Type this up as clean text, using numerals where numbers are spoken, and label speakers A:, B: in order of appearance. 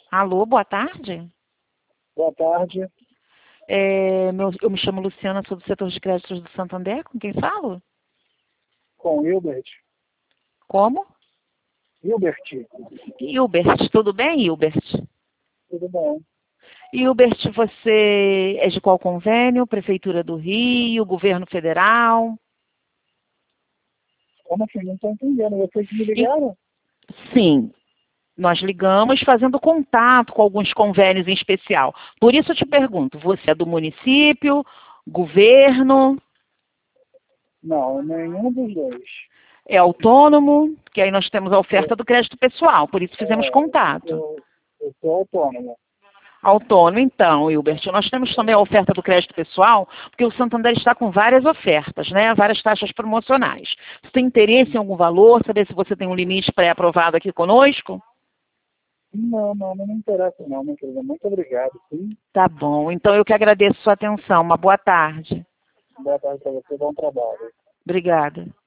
A: Alô, boa tarde.
B: Boa tarde,
A: Eu me chamo Luciana, sou do setor de créditos do Santander. Com quem falo?
B: com Hilbert.
A: Como?
B: Hilbert,
A: Hilbert. Tudo bem, Hilbert?
B: tudo bom?
A: Hilbert, você é de qual convênio? Prefeitura do Rio, Governo Federal?
B: Como assim? Não estou entendendo. Vocês me
A: E-
B: ligaram?
A: sim, nós ligamos fazendo contato com alguns convênios em especial. Por isso eu te pergunto, você é do município, governo,
B: Não, nenhum dos dois.
A: é autônomo? Que aí nós temos a oferta
B: Eu,
A: do crédito pessoal, por isso fizemos contato.
B: eu sou autônomo.
A: Autônomo, então, Hilbert. Nós temos também a oferta do crédito pessoal, porque o Santander está com várias ofertas, né? Várias taxas promocionais. Você tem interesse em algum valor? Saber se você tem um limite pré-aprovado aqui conosco?
B: Não me interessa não, minha querida. Muito obrigado, sim.
A: Tá bom. Então eu que agradeço sua atenção. Uma boa tarde.
B: Boa tarde para você, bom trabalho.
A: Obrigada.